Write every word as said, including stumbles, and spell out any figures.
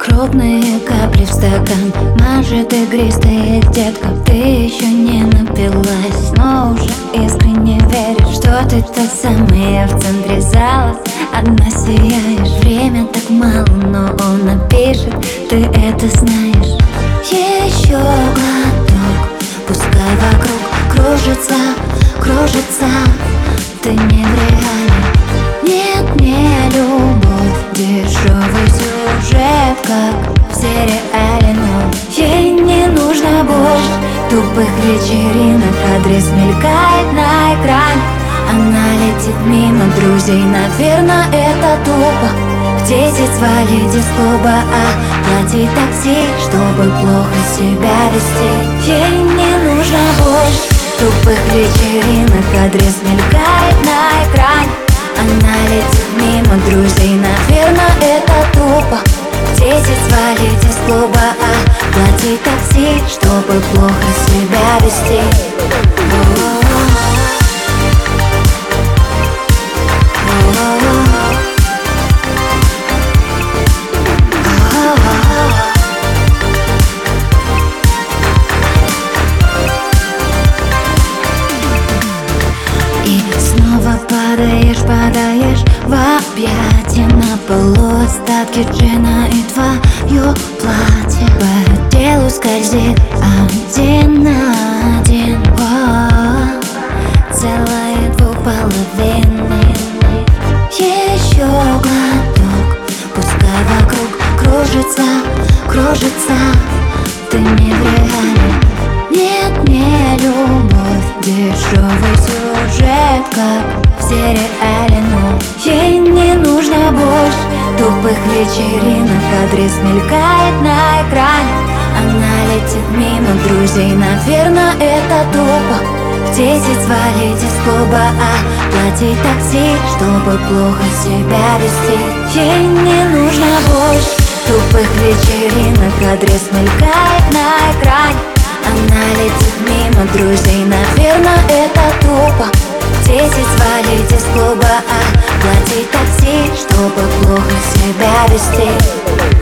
Крупные капли в стакан, может игристая детка. Ты еще не напилась, но уже искренне веришь, что ты та самая в центре зала. Одна сияешь, время так мало, но он напишет, ты это знаешь. Еще глоток, пускай вокруг кружится, кружится. Ты не в реале, нет, не любовь, дешевый сюжет, как в сериале. Но ей не нужно больше тупых вечеринок, адрес мелькает на экране. Она летит мимо друзей, наверное, это тупо. В десять свалить из клуба, а платить такси, чтобы плохо себя вести. Ей не нужно больше тупых вечеринок, адрес мелькает на экране. Она летит мимо друзей, наверное, это тупо. В десять свалить из клуба, а платить такси, чтобы плохо себя вести. И снова падаешь, падаешь в объятия. На полу остатки джина и твое платье по телу скользит один на один. О, целые двуполовины. Еще глоток, пускай вокруг кружится, кружится. Ты не в реале, нет, не любовь, дешевый сюжет, как в сериале. Но ей не нужно больше тупых вечеринок, адрес мелькает на экране. Она летит мимо друзей, наверное, это тупо. В десять свалить из клуба, а платить такси, чтобы плохо себя вести. Ей не нужно больше тупых вечеринок, адрес мелькает на экране. Она летит мимо друзей, наверное, это тупо. В десять свалить из клуба, а платить такси, чтобы плохо себя вести.